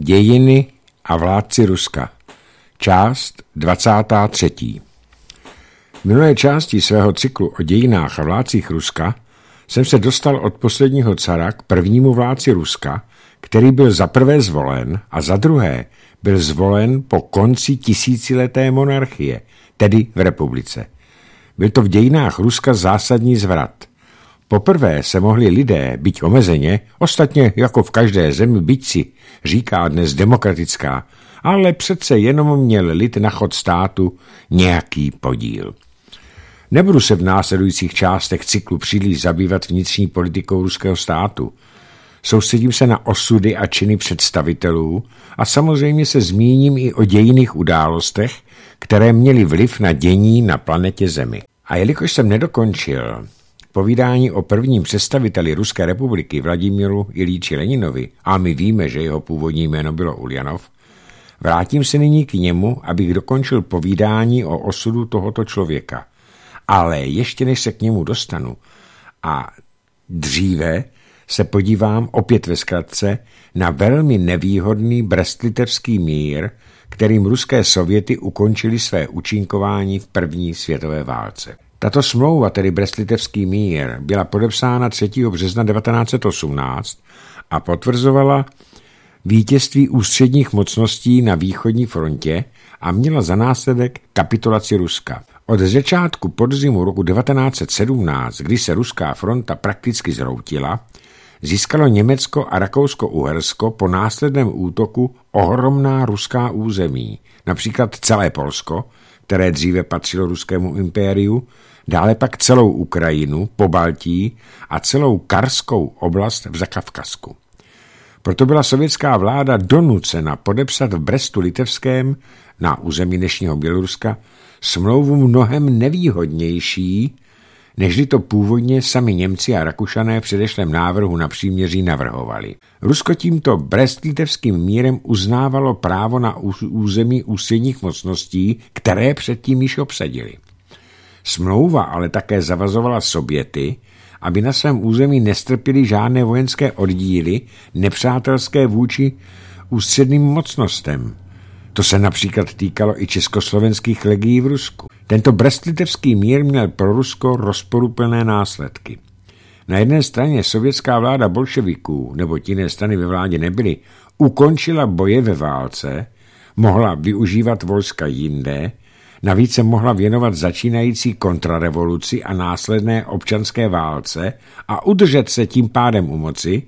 Dějiny a vládci Ruska. Část 23. V minulé části svého cyklu o dějinách a vládcích Ruska jsem se dostal od posledního cara k prvnímu vládci Ruska, který byl za prvé zvolen a za druhé byl zvolen po konci tisícileté monarchie, tedy v republice. Byl to v dějinách Ruska zásadní zvrat. Poprvé se mohli lidé, byť omezeně, ostatně jako v každé zemi, byť si říká dnes demokratická, ale přece jenom měl lid na chod státu nějaký podíl. Nebudu se v následujících částech cyklu příliš zabývat vnitřní politikou ruského státu. Soustředím se na osudy a činy představitelů a samozřejmě se zmíním i o dějinných událostech, které měly vliv na dění na planetě Zemi. A jelikož jsem nedokončil povídání o prvním představiteli Ruské republiky Vladimiru Iljiči Leninovi, a my víme, že jeho původní jméno bylo Uljanov, vrátím se nyní k němu, abych dokončil povídání o osudu tohoto člověka. Ale ještě než se k němu dostanu a dříve se podívám opět ve zkratce na velmi nevýhodný Brest-Litevský mír, kterým ruské sověty ukončili své účinkování v první světové válce. Tato smlouva, tedy Brest-Litevský mír, byla podepsána 3. března 1918 a potvrzovala vítězství ústředních mocností na východní frontě a měla za následek kapitulaci Ruska. Od začátku podzimu roku 1917, kdy se ruská fronta prakticky zhroutila, získalo Německo a Rakousko-Uhersko po následném útoku ohromná ruská území, například celé Polsko, které dříve patřilo ruskému impériu, dále pak celou Ukrajinu, Pobaltí a celou Karskou oblast v Zakavkazsku. Proto byla sovětská vláda donucena podepsat v Brestu Litevském na území dnešního Běloruska smlouvu mnohem nevýhodnější, nežli to původně sami Němci a Rakušané v předešlém návrhu na příměří navrhovali. Rusko tímto Brest-Litevským mírem uznávalo právo na území ústředních mocností, které předtím již obsadili. Smlouva ale také zavazovala Sověty, aby na svém území nestrpěli žádné vojenské oddíly nepřátelské vůči ústředním mocnostem. To se například týkalo i československých legií v Rusku. Tento Brest-Litevský mír měl pro Rusko rozporuplné následky. Na jedné straně sovětská vláda bolševiků, nebo jiné strany ve vládě nebyly, ukončila boje ve válce, mohla využívat vojska jinde, navíc se mohla věnovat začínající kontrarevoluci a následné občanské válce a udržet se tím pádem u moci,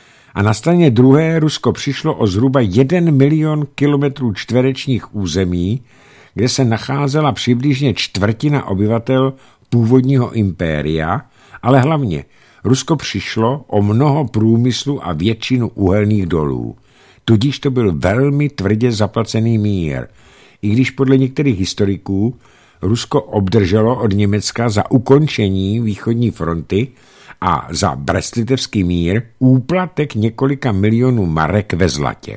a na straně druhé Rusko přišlo o zhruba 1 milion kilometrů čtverečních území, kde se nacházela přibližně čtvrtina obyvatel původního impéria, ale hlavně Rusko přišlo o mnoho průmyslu a většinu uhelných dolů. Tudíž to byl velmi tvrdě zaplacený mír, i když podle některých historiků Rusko obdrželo od Německa za ukončení východní fronty a za Brest-Litevský mír úplatek několika milionů marek ve zlatě.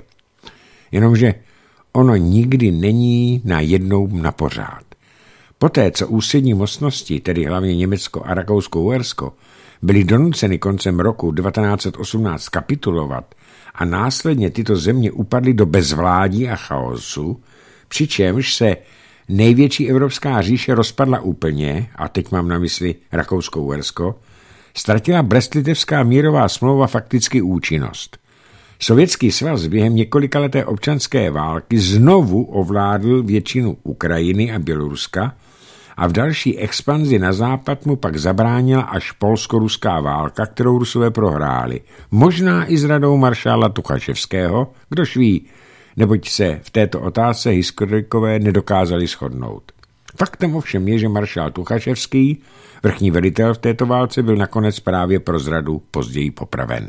Jenomže ono nikdy není na jednou na pořád. Poté, co ústřední mocnosti, tedy hlavně Německo a Rakousko-Uhersko, byly donuceny koncem roku 1918 kapitulovat a následně tyto země upadly do bezvládí a chaosu, přičemž se největší evropská říše rozpadla úplně, a teď mám na mysli Rakousko-Uhersko, ztratila Brest-Litevská mírová smlouva fakticky účinnost. Sovětský svaz během několikaleté občanské války znovu ovládl většinu Ukrajiny a Běloruska a v další expanzi na západ mu pak zabránila až polsko-ruská válka, kterou Rusové prohráli. Možná i s radou maršála Tuchaševského, kdož ví, neboť se v této otázce historikové nedokázali shodnout. Faktem ovšem je, že maršál Tuchaševský, vrchní velitel v této válce, byl nakonec právě pro zradu později popraven.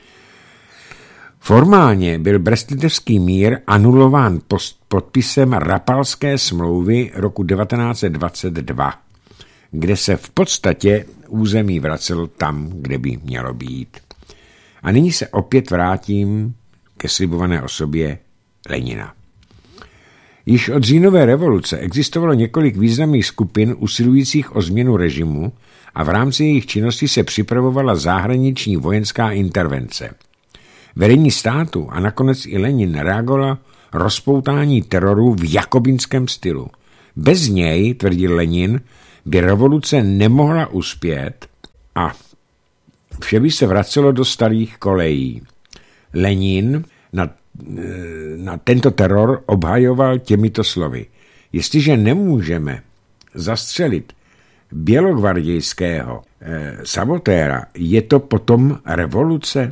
Formálně byl Brest-Litevský mír anulován podpisem Rapalské smlouvy roku 1922, kde se v podstatě území vracelo tam, kde by mělo být. A nyní se opět vrátím ke slibované osobě Lenina. Již od říjnové revoluce existovalo několik významných skupin usilujících o změnu režimu a v rámci jejich činnosti se připravovala zahraniční vojenská intervence. Vedení státu a nakonec i Lenin reagoval rozpoutání teroru v jakobinském stylu. Bez něj, tvrdil Lenin, by revoluce nemohla uspět a vše by se vracelo do starých kolejí. Lenin na tento teror obhajoval těmito slovy. Jestliže nemůžeme zastřelit bělogvardějského sabotéra, je to potom revoluce?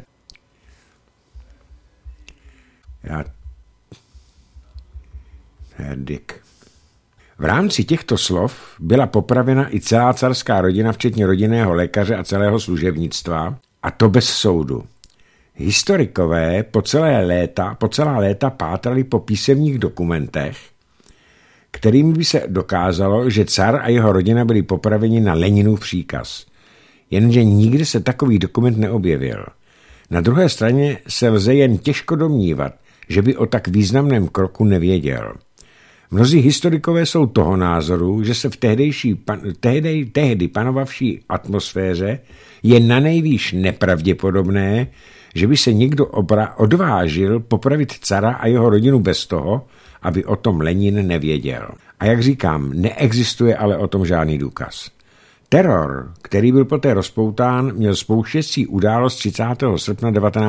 V rámci těchto slov byla popravena i celá carská rodina, včetně rodinného lékaře a celého služebnictva, a to bez soudu. Historikové po celá léta pátrali po písemných dokumentech, kterým by se dokázalo, že car a jeho rodina byli popraveni na Leninův příkaz. Jenže nikdy se takový dokument neobjevil. Na druhé straně se lze jen těžko domnívat, že by o tak významném kroku nevěděl. Mnozí historikové jsou toho názoru, že se v tehdy panovavší atmosféře je nanejvýš nepravděpodobné, že by se někdo odvážil popravit cara a jeho rodinu bez toho, aby o tom Lenin nevěděl. A jak říkám, neexistuje ale o tom žádný důkaz. Teror, který byl poté rozpoután, měl spouštěcí událost 30. srpna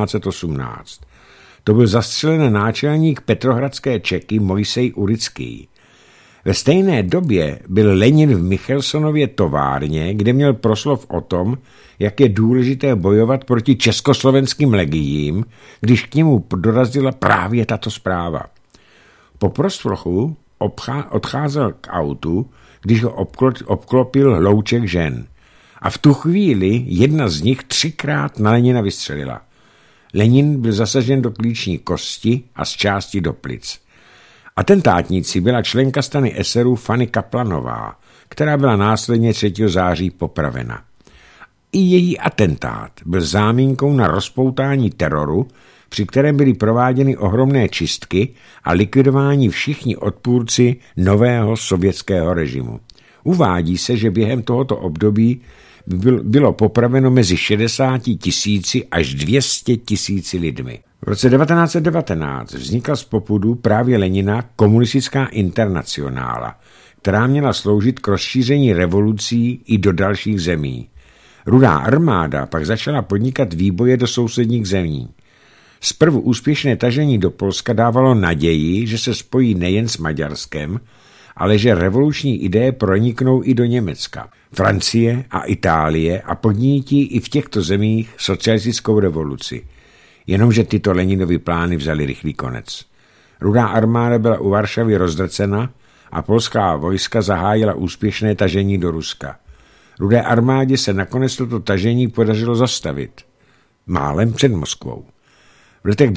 1918. To byl zastřelen náčelník petrohradské Čeky Mojsej Urický. Ve stejné době byl Lenin v Michelsonově továrně, kde měl proslov o tom, jak je důležité bojovat proti československým legiím, když k němu dorazila právě tato zpráva. Po proslochu odcházel k autu, když ho obklopil hlouček žen. A v tu chvíli jedna z nich 3krát na Lenina vystřelila. Lenin byl zasažen do klíční kosti a z části do plic. Atentátníci byla členka strany eserů Fanny Kaplanová, která byla následně 3. září popravena. I její atentát byl záminkou na rozpoutání teroru, při kterém byly prováděny ohromné čistky a likvidování všichni odpůrci nového sovětského režimu. Uvádí se, že během tohoto období bylo popraveno mezi 60 000 až 200 000 lidmi. V roce 1919 vznikla z popudu právě Lenina komunistická internacionála, která měla sloužit k rozšíření revolucí i do dalších zemí. Rudá armáda pak začala podnikat výboje do sousedních zemí. Zprvu úspěšné tažení do Polska dávalo naději, že se spojí nejen s Maďarskem, ale že revoluční ideje proniknou i do Německa, Francie a Itálie a podnítí i v těchto zemích socialistickou revoluci. Jenomže tyto Leninovy plány vzaly rychlý konec. Rudá armáda byla u Varšavy rozdrcena a polská vojska zahájila úspěšné tažení do Ruska. Rudé armádě se nakonec toto tažení podařilo zastavit. Málem před Moskvou. V letech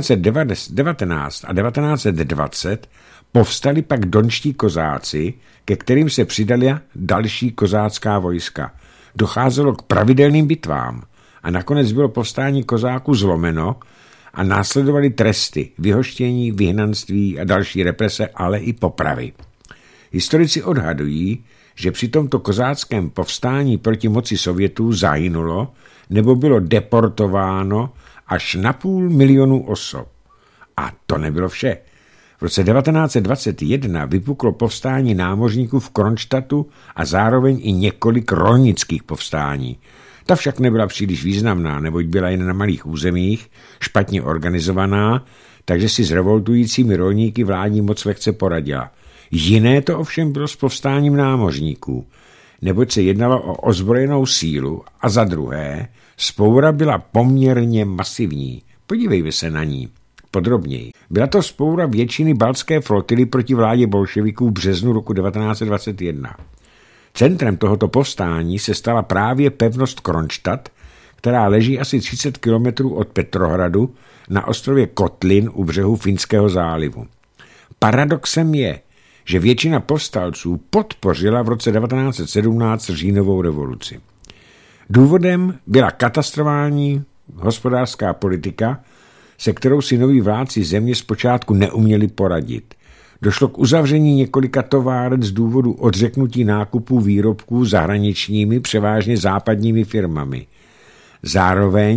1919 a 1920 povstali pak donští kozáci, ke kterým se přidali další kozácká vojska. Docházelo k pravidelným bitvám a nakonec bylo povstání kozáků zlomeno a následovaly tresty, vyhoštění, vyhnanství a další represe, ale i popravy. Historici odhadují, že při tomto kozáckém povstání proti moci Sovětů zahynulo nebo bylo deportováno až na 500 000 osob. A to nebylo vše. V roce 1921 vypuklo povstání námořníků v Kronštadtu a zároveň i několik rolnických povstání. Ta však nebyla příliš významná, neboť byla jen na malých územích, špatně organizovaná, takže si s revoltujícími rolníky vládní moc lehce poradila. Jiné to ovšem bylo s povstáním námořníků, neboť se jednalo o ozbrojenou sílu a za druhé, vzpoura byla poměrně masivní. Podívejme se na ní podrobněji. Byla to vzpoura většiny baltské flotily proti vládě bolševiků v březnu roku 1921. Centrem tohoto povstání se stala právě pevnost Kronštadt, která leží asi 30 kilometrů od Petrohradu na ostrově Kotlin u břehu Finského zálivu. Paradoxem je, že většina povstalců podpořila v roce 1917 říjnovou revoluci. Důvodem byla katastrofální hospodářská politika, se kterou si noví vládci země zpočátku neuměli poradit. Došlo k uzavření několika továren z důvodu odřeknutí nákupů výrobků zahraničními, převážně západními firmami. Zároveň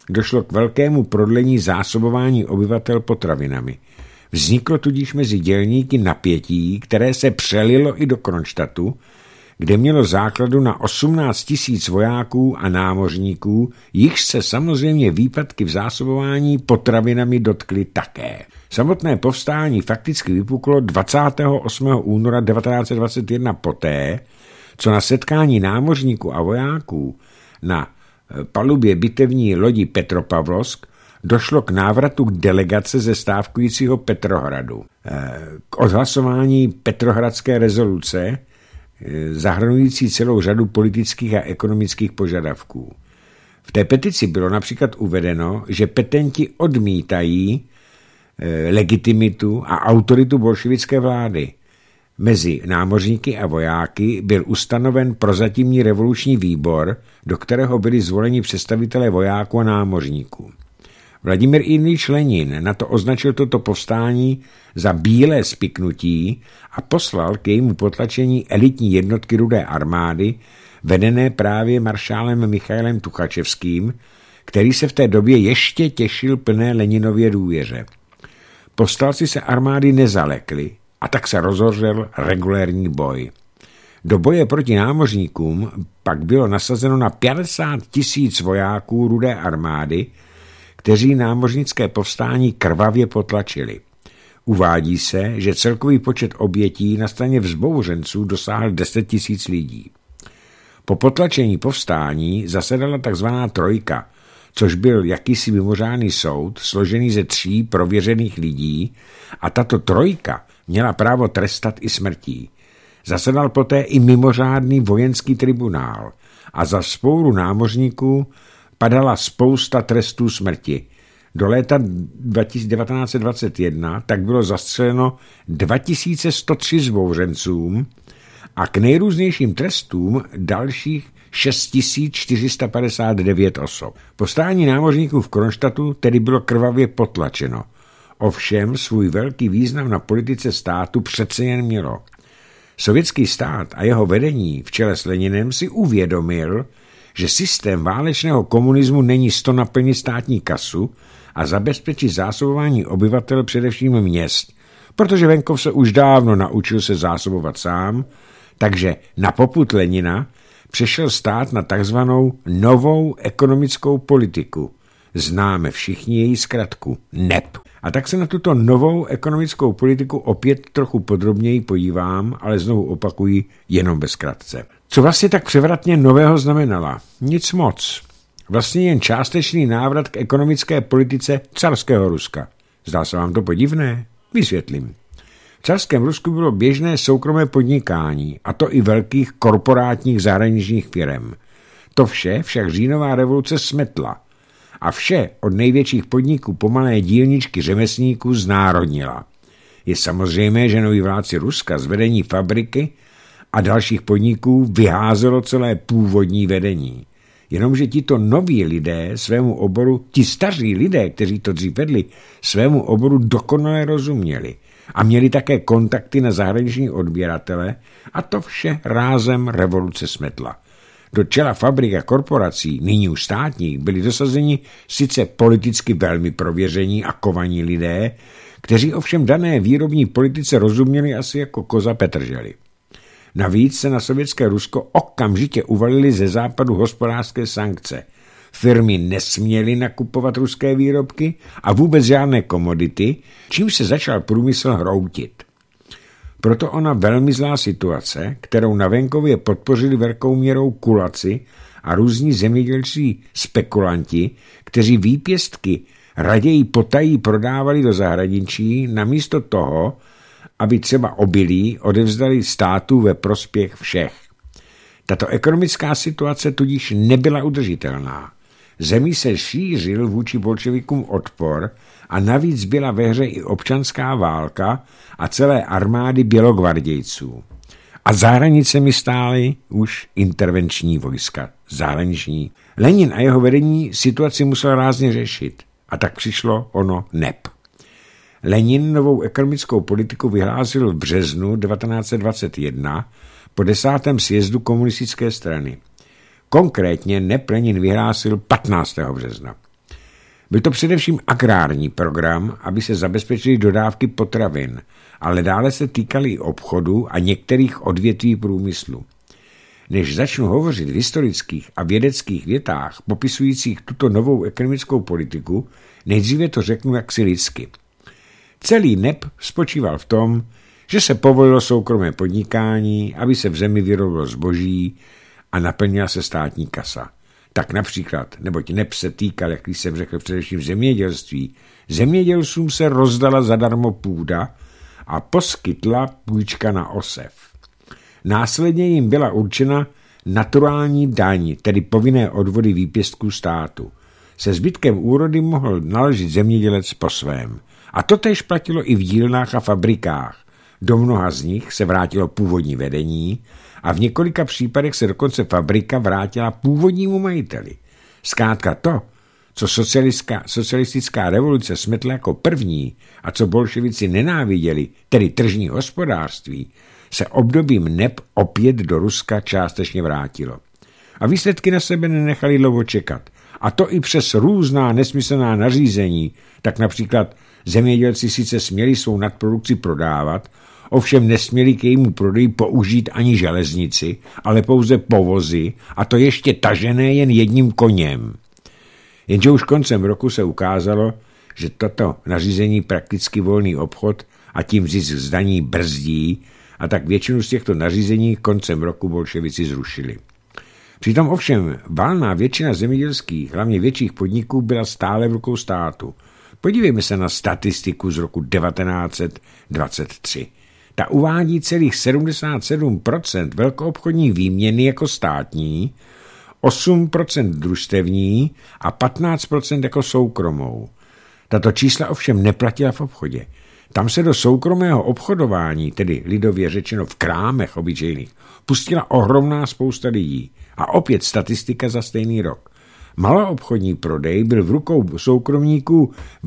došlo k velkému prodlení zásobování obyvatel potravinami. Vzniklo tudíž mezi dělníky napětí, které se přelilo i do Kronštatu, kde mělo základu na 18 000 vojáků a námořníků, jichž se samozřejmě výpadky v zásobování potravinami dotkly také. Samotné povstání fakticky vypuklo 28. února 1921 poté, co na setkání námořníků a vojáků na palubě bitevní lodi Petropavlovsk došlo k návratu delegace ze stávkujícího Petrohradu. K odhlasování Petrohradské rezoluce, zahrnující celou řadu politických a ekonomických požadavků. V té petici bylo například uvedeno, že petenti odmítají legitimitu a autoritu bolševické vlády. Mezi námořníky a vojáky byl ustanoven prozatímní revoluční výbor, do kterého byli zvoleni představitelé vojáků a námořníků. Vladimír Iljič Lenin na to označil toto povstání za bílé spiknutí a poslal k jejímu potlačení elitní jednotky Rudé armády, vedené právě maršálem Michailem Tuchačevským, který se v té době ještě těšil plné Leninově důvěře. Povstalci se armády nezalekli a tak se rozhořel regulérní boj. Do boje proti námořníkům pak bylo nasazeno na 50 000 vojáků Rudé armády, kteří námořnické povstání krvavě potlačili. Uvádí se, že celkový počet obětí na straně vzbouřenců dosáhl 10 000 lidí. Po potlačení povstání zasedala tzv. Trojka, což byl jakýsi mimořádný soud, složený ze 3 prověřených lidí, a tato trojka měla právo trestat i smrtí. Zasedal poté i mimořádný vojenský tribunál a za vzpouru námořníků padala spousta trestů smrti. Do léta 1921 tak bylo zastřeleno 2103 vzbouřencům a k nejrůznějším trestům dalších 6459 osob. Povstání námořníků v Kronštatu tedy bylo krvavě potlačeno. Ovšem svůj velký význam na politice státu přece jen mělo. Sovětský stát a jeho vedení v čele s Leninem si uvědomil, že systém válečného komunismu není sto naplnit státní kasu a zabezpečit zásobování obyvatel především měst, protože venkov se už dávno naučil se zásobovat sám, takže na popud Lenina přešel stát na takzvanou novou ekonomickou politiku. Známe všichni její zkratku NEP. A tak se na tuto novou ekonomickou politiku opět trochu podrobněji podívám, ale znovu opakuji jenom ve zkratce. Co vlastně tak převratně nového znamenala? Nic moc. Vlastně jen částečný návrat k ekonomické politice carského Ruska. Zdá se vám to podivné? Vysvětlím. V carském Rusku bylo běžné soukromé podnikání, a to i velkých korporátních zahraničních firem. To vše však říjnová revoluce smetla a vše od největších podniků po malé dílničky řemeslníků znárodnila. Je samozřejmé, že noví vládci Ruska z vedení fabriky a dalších podniků vyházelo celé původní vedení. Jenomže tito noví lidé svému oboru, ti staří lidé, kteří to dřív vedli, svému oboru dokonale rozuměli a měli také kontakty na zahraniční odběratele a to vše rázem revoluce smetla. Do čela fabrik a korporací, nyní už státních, byli dosazeni sice politicky velmi prověření a kovaní lidé, kteří ovšem dané výrobní politice rozuměli asi jako koza Petržely. Navíc se na sovětské Rusko okamžitě uvalily ze západu hospodářské sankce. Firmy nesměly nakupovat ruské výrobky a vůbec žádné komodity, čímž se začal průmysl hroutit. Proto ona velmi zlá situace, kterou na venkově podpořili velkou měrou kulaci a různí zemědělčí spekulanti, kteří výpěstky raději potají prodávali do zahraničí, namísto toho, aby třeba obilí odevzdali státu ve prospěch všech. Tato ekonomická situace tudíž nebyla udržitelná. Zemí se šířil vůči bolševikům odpor a navíc byla ve hře i občanská válka a celé armády bělogvardějců. A za hranicemi stály už intervenční vojska, zahraniční. Lenin a jeho vedení situaci musel rázně řešit a tak přišlo ono NEP. Lenin novou ekonomickou politiku vyhlásil v březnu 1921 po 10. sjezdu komunistické strany. Konkrétně NEP Lenin vyhlásil 15. března. Byl to především agrární program, aby se zabezpečily dodávky potravin, ale dále se týkaly i obchodu a některých odvětví průmyslu. Než začnu hovořit v historických a vědeckých větách popisujících tuto novou ekonomickou politiku, nejdříve to řeknu jaksi lidsky. Celý NEP spočíval v tom, že se povolilo soukromé podnikání, aby se v zemi vyrobilo zboží a naplnila se státní kasa. Tak například, neboť NEP se týkal, jak jsem řekl, především zemědělství, zemědělcům se rozdala zadarmo půda a poskytla půjčka na osev. Následně jim byla určena naturální daň, tedy povinné odvody výpěstků státu. Se zbytkem úrody mohl naložit zemědělec po svém. A to též platilo i v dílnách a fabrikách. Do mnoha z nich se vrátilo původní vedení a v několika případech se dokonce fabrika vrátila původnímu majiteli. Zkrátka to, co socialistická revoluce smetla jako první a co bolševici nenáviděli, tedy tržní hospodářství, se obdobím NEP opět do Ruska částečně vrátilo. A výsledky na sebe nenechali dlouho čekat. A to i přes různá nesmyslná nařízení, tak například zemědělci sice směli svou nadprodukci prodávat, ovšem nesměli k jejímu prodeji použít ani železnici, ale pouze povozy, a to ještě tažené jen jedním koněm. Jenže už koncem roku se ukázalo, že toto nařízení prakticky volný obchod a tím zisk z daní brzdí, a tak většinu z těchto nařízení koncem roku bolševici zrušili. Přitom ovšem valná většina zemědělských, hlavně větších podniků, byla stále v rukou státu. Podívejme se na statistiku z roku 1923. Ta uvádí celých 77% velkoobchodní výměny jako státní, 8% družstevní a 15% jako soukromou. Tato čísla ovšem neplatila v obchodě. Tam se do soukromého obchodování, tedy lidově řečeno v krámech obyčejných, pustila ohromná spousta lidí. A opět statistika za stejný rok. Maloobchodní prodej byl v rukou soukromníků v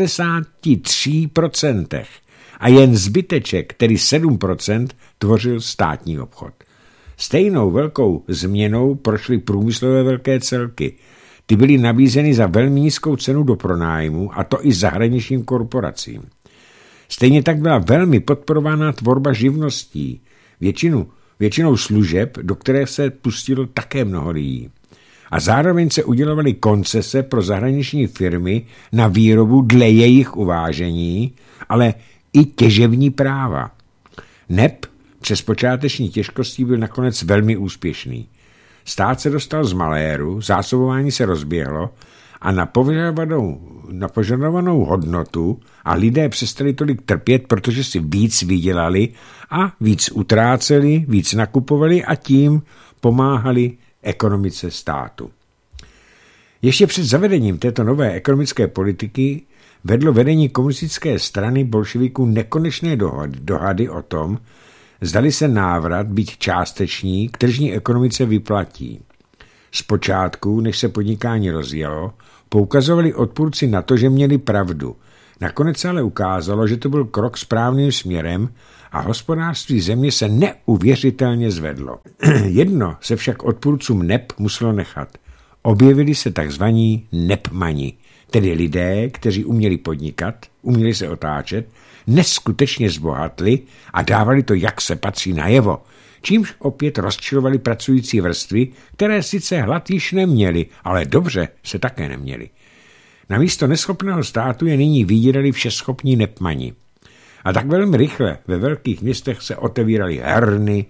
93% a jen zbyteček, tedy 7%, tvořil státní obchod. Stejnou velkou změnou prošly průmyslové velké celky. Ty byly nabízeny za velmi nízkou cenu do pronájmu, a to i zahraničním korporacím. Stejně tak byla velmi podporována tvorba živností, většinou služeb, do které se pustilo také mnoho lidí. A zároveň se udělovaly koncese pro zahraniční firmy na výrobu dle jejich uvážení, ale i těžební práva. NEP přes počáteční těžkosti byl nakonec velmi úspěšný. Stát se dostal z maléru, zásobování se rozběhlo a na požadovanou hodnotu a lidé přestali tolik trpět, protože si víc vydělali a víc utráceli, víc nakupovali a tím pomáhali ekonomice státu. Ještě před zavedením této nové ekonomické politiky vedlo vedení komunistické strany bolševiků nekonečné dohady o tom, zdali se návrat, byť částečný, k tržní ekonomice vyplatí. Zpočátku, než se podnikání rozjelo, poukazovali odpůrci na to, že měli pravdu. Nakonec se ale ukázalo, že to byl krok správným směrem a hospodářství země se neuvěřitelně zvedlo. Jedno se však odpůrcům NEP muselo nechat. Objevili se takzvaní NEPmani, tedy lidé, kteří uměli podnikat, uměli se otáčet, neskutečně zbohatli a dávali to, jak se patří, najevo, čímž opět rozčilovali pracující vrstvy, které sice hlad již neměli, ale dobře se také neměli. Namísto neschopného státu je nyní vydírali všeschopní NEPmani. A tak velmi rychle ve velkých městech se otevíraly herny,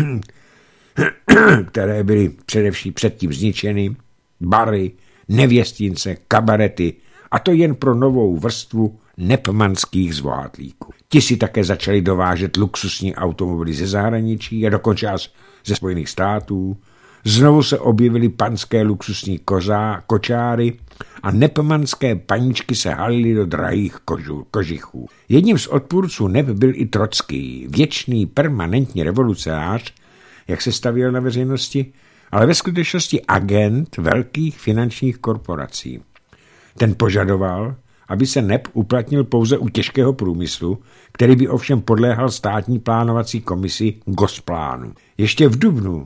které byly předtím zničeny, bary, nevěstince, kabarety, a to jen pro novou vrstvu nepmanských zbohatlíků. Ti si také začali dovážet luxusní automobily ze zahraničí a dokonce až ze Spojených států. Znovu se objevily panské luxusní kočáry a nepmanské paničky se halily do drahých kožichů. Jedním z odpůrců NEP byl i Trocký, věčný permanentní revolucionář, jak se stavěl na veřejnosti, ale ve skutečnosti agent velkých finančních korporací. Ten požadoval, aby se NEP uplatnil pouze u těžkého průmyslu, který by ovšem podléhal státní plánovací komisi Gosplánu. Ještě v dubnu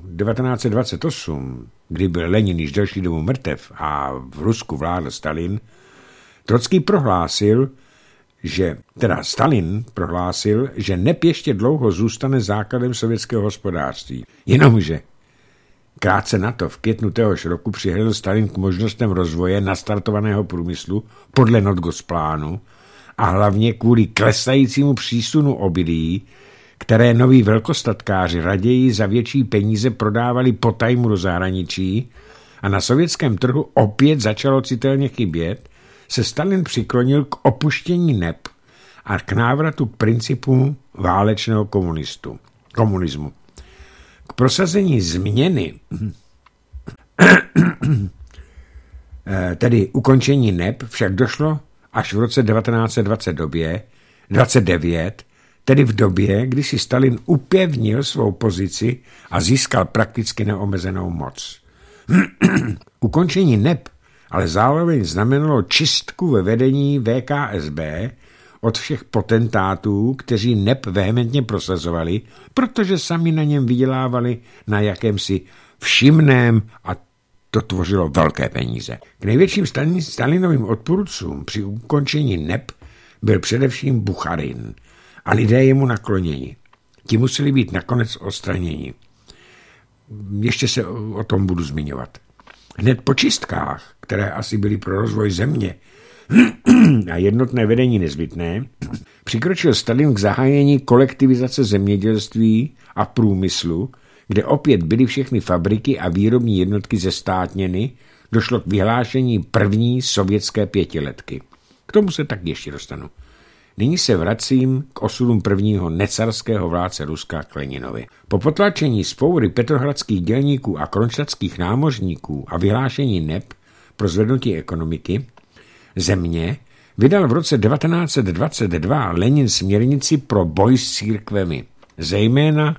1928, kdy byl Lenin již delší dobu mrtev a v Rusku vládl Stalin, Stalin prohlásil, že NEP ještě dlouho zůstane základem sovětského hospodářství. Jenomže krátce na to, v květnu téhož roku, přihlédl Stalin k možnostem rozvoje nastartovaného průmyslu podle Notgos plánu a hlavně kvůli klesajícímu přísunu obilí, které noví velkostatkáři raději za větší peníze prodávali potajmu do zahraničí a na sovětském trhu opět začalo citelně chybět, se Stalin přiklonil k opuštění NEP a k návratu k principům válečného komunismu. K prosazení změny, tedy ukončení NEP, však došlo až v roce 1929, tedy v době, kdy si Stalin upevnil svou pozici a získal prakticky neomezenou moc. Ukončení NEP ale zároveň znamenalo čistku ve vedení VKSB od všech potentátů, kteří NEP vehementně prosazovali, protože sami na něm vydělávali na jakémsi všimném a to tvořilo velké peníze. K největším Stalinovým odpůrcům při ukončení NEP byl především Bucharin a lidé jemu nakloněni. Ti museli být nakonec odstraněni. Ještě se o tom budu zmiňovat. Hned po čistkách, které asi byly pro rozvoj země a jednotné vedení nezbytné, přikročil Stalin k zahájení kolektivizace zemědělství a průmyslu, kde opět byly všechny fabriky a výrobní jednotky zestátněny, došlo k vyhlášení první sovětské pětiletky. K tomu se tak ještě dostanu. Nyní se vracím k osudům prvního necarského vládce Ruska k Leninovi. Po potlačení vzpoury petrohradských dělníků a kronštadtských námořníků a vyhlášení NEP pro zvednutí ekonomiky země vydal v roce 1922 Lenin směrnici pro boj s církvemi, zejména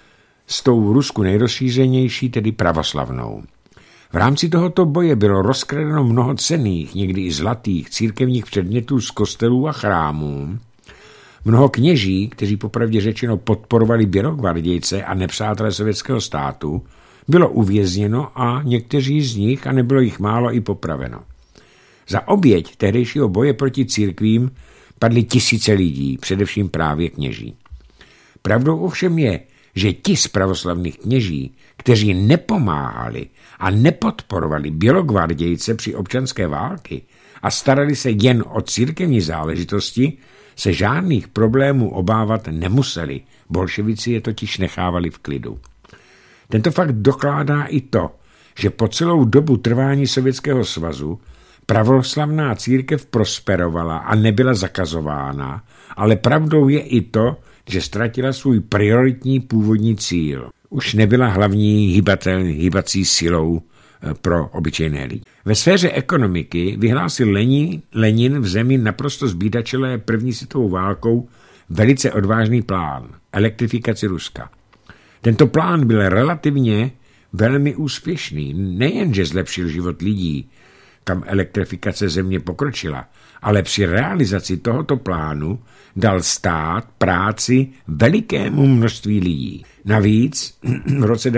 s tou Rusku nejrozšířenější, tedy pravoslavnou. V rámci tohoto boje bylo rozkradeno mnoho cenných, někdy i zlatých, církevních předmětů z kostelů a chrámů. Mnoho kněží, kteří popravdě řečeno podporovali bělogvardějce a nepřátelé sovětského státu, bylo uvězněno a někteří z nich, a nebylo jich málo, i popraveno. Za oběť tehdejšího boje proti církvím padly tisíce lidí, především právě kněží. Pravdou ovšem je, že ti z pravoslavných kněží, kteří nepomáhali a nepodporovali bělogvardějce při občanské války a starali se jen o církevní záležitosti, se žádných problémů obávat nemuseli. Bolševici je totiž nechávali v klidu. Tento fakt dokládá i to, že po celou dobu trvání Sovětského svazu pravoslavná církev prosperovala a nebyla zakazována, ale pravdou je i to, že ztratila svůj prioritní původní cíl. Už nebyla hlavní hýbací silou pro obyčejné lidi. Ve sféře ekonomiky vyhlásil Lenin v zemi naprosto zbídačelé první světovou válkou velice odvážný plán – elektrifikaci Ruska. Tento plán byl relativně velmi úspěšný. Nejenže zlepšil život lidí, kam elektrifikace země pokročila, ale při realizaci tohoto plánu dal stát práci velikému množství lidí. Navíc v roce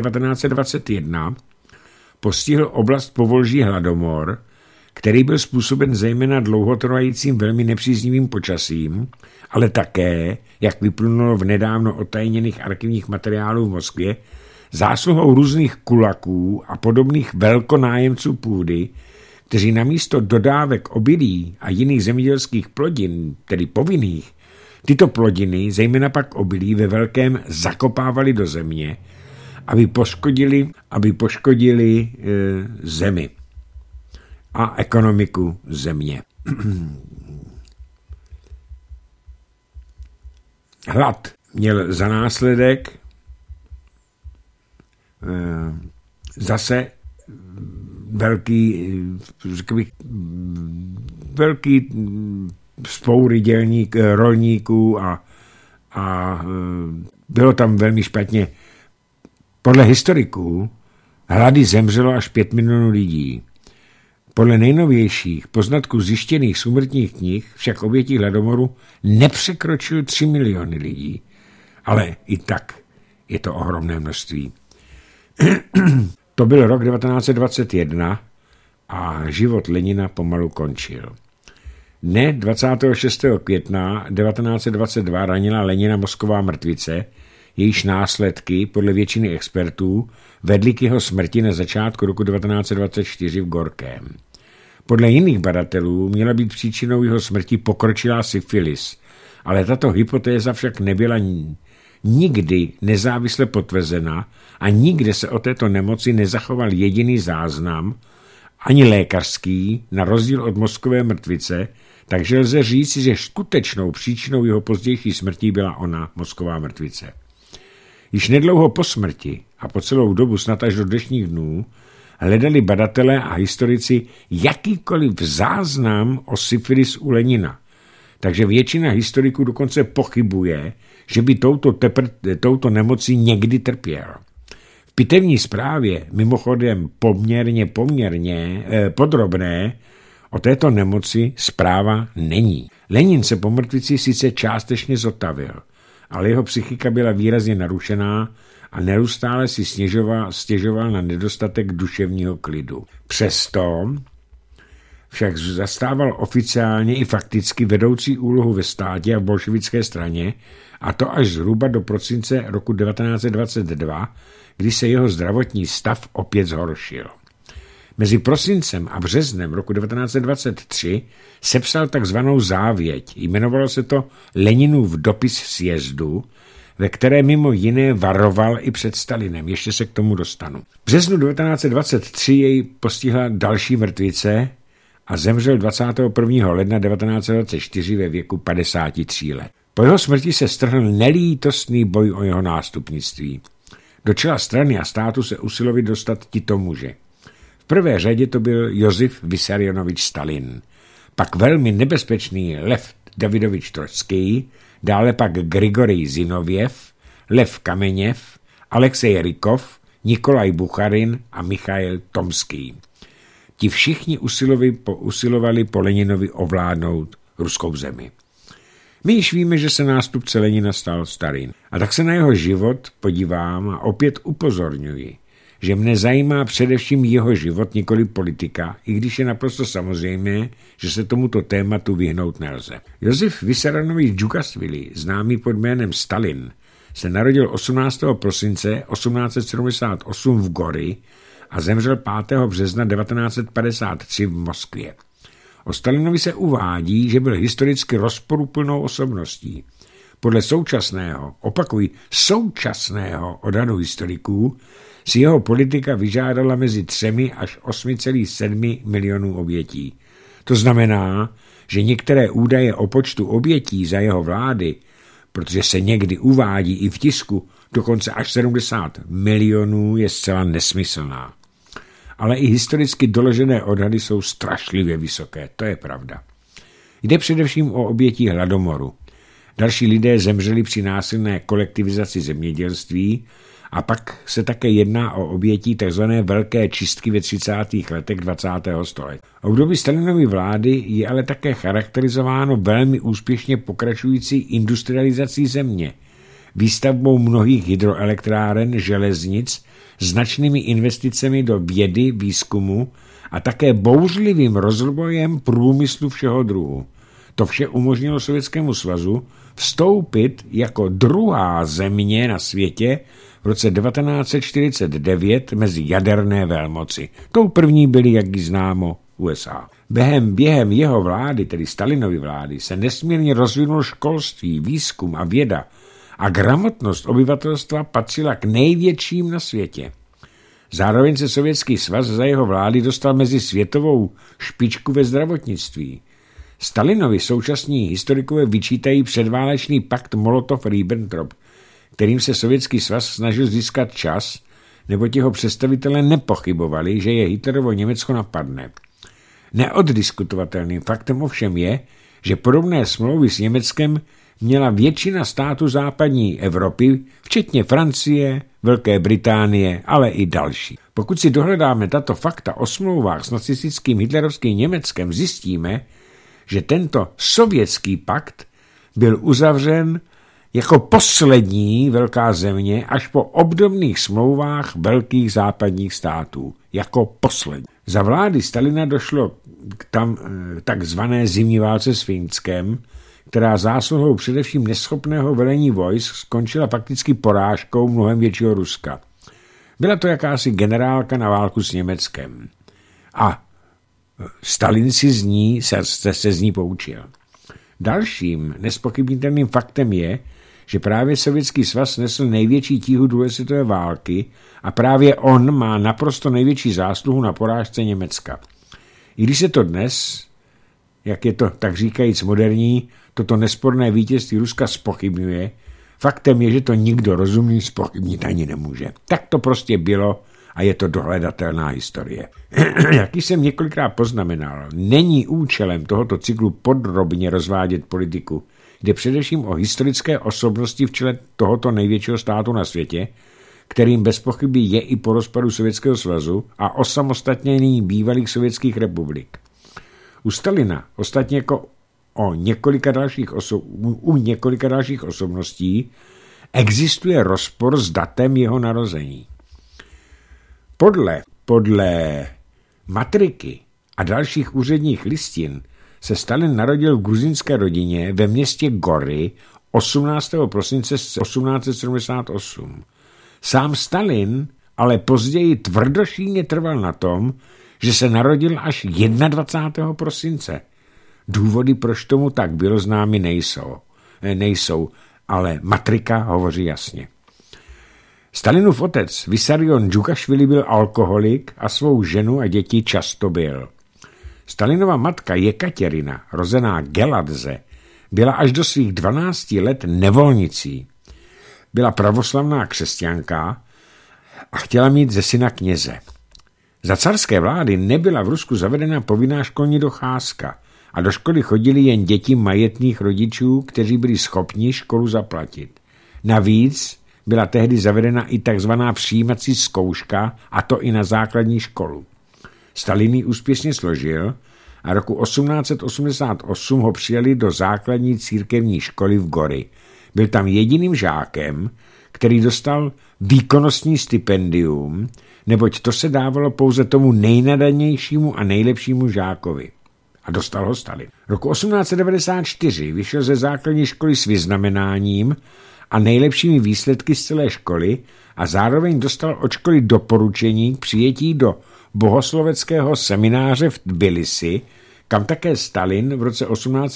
1921 postihl oblast Povolží hladomor, který byl způsoben zejména dlouhotrvajícím velmi nepříznivým počasím, ale také, jak vyplynulo v nedávno otajněných archivních materiálů v Moskvě, zásluhou různých kulaků a podobných velkonájemců půdy, kteří namísto dodávek obilí a jiných zemědělských plodin, tedy povinných, tyto plodiny, zejména pak obilí, ve velkém zakopávali do země, aby poškodili zemi a ekonomiku země. Hlad měl za následek zase velký vzpoury rolníků a bylo tam velmi špatně. Podle historiků hlady zemřelo až 5 milionů lidí. Podle nejnovějších poznatků zjištěných z úmrtních knih však obětí hladomoru nepřekročil 3 miliony lidí. Ale i tak je to ohromné množství. To byl rok 1921 a život Lenina pomalu končil. Dne 26. května 1922 ranila Lenina mozková mrtvice, jejíž následky podle většiny expertů vedly k jeho smrti na začátku roku 1924 v Gorkém. Podle jiných badatelů měla být příčinou jeho smrti pokročilá syfilis, ale tato hypotéza však nebyla nikdy nezávisle potvrzena a nikde se o této nemoci nezachoval jediný záznam, ani lékařský, na rozdíl od mozkové mrtvice, takže lze říct, že skutečnou příčinou jeho pozdější smrti byla ona mozková mrtvice. Již nedlouho po smrti a po celou dobu snad až do dnešních dnů hledali badatelé a historici jakýkoliv záznam o syfilis u Lenina. Takže většina historiků dokonce pochybuje, že by touto nemocí někdy trpěl. V pitevní zprávě, mimochodem poměrně podrobné, o této nemoci zpráva není. Lenin se po mrtvici sice částečně zotavil, ale jeho psychika byla výrazně narušená a neustále si stěžoval na nedostatek duševního klidu. Přesto však zastával oficiálně i fakticky vedoucí úlohu ve státě a v bolševické straně, a to až zhruba do prosince roku 1922, kdy se jeho zdravotní stav opět zhoršil. Mezi prosincem a březnem roku 1923 sepsal takzvanou závěť. Jmenovalo se to Leninův dopis sjezdu, ve které mimo jiné varoval i před Stalinem. Ještě se k tomu dostanu. V březnu 1923 jej postihla další mrtvice a zemřel 21. ledna 1924 ve věku 53 let. Po jeho smrti se strhl nelítostný boj o jeho nástupnictví. Do čela strany a státu se usilovali dostat tito muži. V prvé řadě to byl Josif Vissarionovič Stalin, pak velmi nebezpečný Lev Davidovič Trotskij, dále pak Grigorij Zinovjev, Lev Kamenev, Alexej Rykov, Nikolaj Bucharin a Michail Tomskij. Ti všichni usilovali po Leninovi ovládnout ruskou zemi. My již víme, že se nástupce Lenina stal Stalin. A tak se na jeho život podívám a opět upozorňuji, že mne zajímá především jeho život, nikoli politika, i když je naprosto samozřejmé, že se tomuto tématu vyhnout nelze. Josif Vissarionovič Džugasvili, známý pod jménem Stalin, se narodil 18. prosince 1878 v Gori a zemřel 5. března 1953 v Moskvě. O Stalinovi se uvádí, že byl historicky rozporuplnou osobností. Podle současného odhadu historiků si jeho politika vyžádala mezi 3 až 8,7 milionů obětí. To znamená, že některé údaje o počtu obětí za jeho vlády, protože se někdy uvádí i v tisku dokonce až 70 milionů, je zcela nesmyslná. Ale i historicky doložené odhady jsou strašlivě vysoké, to je pravda. Jde především o obětí hladomoru. Další lidé zemřeli při násilné kolektivizaci zemědělství a pak se také jedná o obětí tzv. Velké čistky ve 30. letech 20. století. Období Stalinovy vlády je ale také charakterizováno velmi úspěšně pokračující industrializací země, výstavbou mnohých hydroelektráren, železnic, značnými investicemi do vědy, výzkumu a také bouřlivým rozvojem průmyslu všeho druhu. To vše umožnilo Sovětskému svazu vstoupit jako druhá země na světě v roce 1949 mezi jaderné velmoci. Tou první byly, jak ji známo, USA. Během jeho vlády, tedy Stalinovy vlády, se nesmírně rozvinul školství, výzkum a věda a gramotnost obyvatelstva patřila k největším na světě. Zároveň se Sovětský svaz za jeho vlády dostal mezi světovou špičku ve zdravotnictví. Stalinovi současní historikové vyčítají předválečný pakt Molotov-Ribbentrop, kterým se Sovětský svaz snažil získat čas, neboť jeho představitelé nepochybovali, že je Hitlerovo Německo napadne. Neoddiskutovatelným faktem ovšem je, že podobné smlouvy s Německem měla většina států západní Evropy, včetně Francie, Velké Británie, ale i další. Pokud si dohledáme tato fakta o smlouvách s nacistickým hitlerovským Německem, zjistíme, že tento sovětský pakt byl uzavřen jako poslední velká země až po obdobných smlouvách velkých západních států. Jako poslední. Za vlády Stalina došlo k takzvané zimní válce s Finskem, která zásluhou především neschopného velení vojsk skončila fakticky porážkou mnohem většího Ruska. Byla to jakási generálka na válku s Německem. A Stalin se z ní poučil. Dalším nespochybnitelným faktem je, že právě Sovětský svaz nesl největší tíhu druhé světové války a právě on má naprosto největší zásluhu na porážce Německa. I když se to dnes, jak je to tak říkajíc moderní, toto nesporné vítězství Ruska zpochybňuje, faktem je, že to nikdo rozumný zpochybnit ani nemůže. Tak to prostě bylo a je to dohledatelná historie. Jak jsem několikrát poznamenal, není účelem tohoto cyklu podrobně rozvádět politiku, jde především o historické osobnosti v čele tohoto největšího státu na světě, kterým bez pochyby je i po rozpadu Sovětského svazu a osamostatnění bývalých sovětských republik. U Stalina, ostatně jako u několika dalších osobností, existuje rozpor s datem jeho narození. Podle matriky a dalších úředních listin se Stalin narodil v gruzínské rodině ve městě Gory 18. prosince 1878. Sám Stalin ale později tvrdošíjně trval na tom, že se narodil až 21. prosince. Důvody, proč tomu tak bylo, známy nejsou, ale matrika hovoří jasně. Stalinův otec Vissarion Džugašvili byl alkoholik a svou ženu a děti často byl. Stalinova matka Jekatěrina, rozená Geladze, byla až do svých 12 let nevolnicí. Byla pravoslavná křesťanka a chtěla mít ze syna kněze. Za carské vlády nebyla v Rusku zavedena povinná školní docházka a do školy chodili jen děti majetných rodičů, kteří byli schopni školu zaplatit. Navíc byla tehdy zavedena i takzvaná přijímací zkouška, a to i na základní školu. Stalin ji úspěšně složil a roku 1888 ho přijali do základní církevní školy v Gory. Byl tam jediným žákem, který dostal výkonnostní stipendium, neboť to se dávalo pouze tomu nejnadanějšímu a nejlepšímu žákovi. A dostal ho Stalin. Roku 1894 vyšel ze základní školy s vyznamenáním a nejlepšími výsledky z celé školy a zároveň dostal od školy doporučení k přijetí do bohosloveckého semináře v Tbilisi, kam také Stalin v roce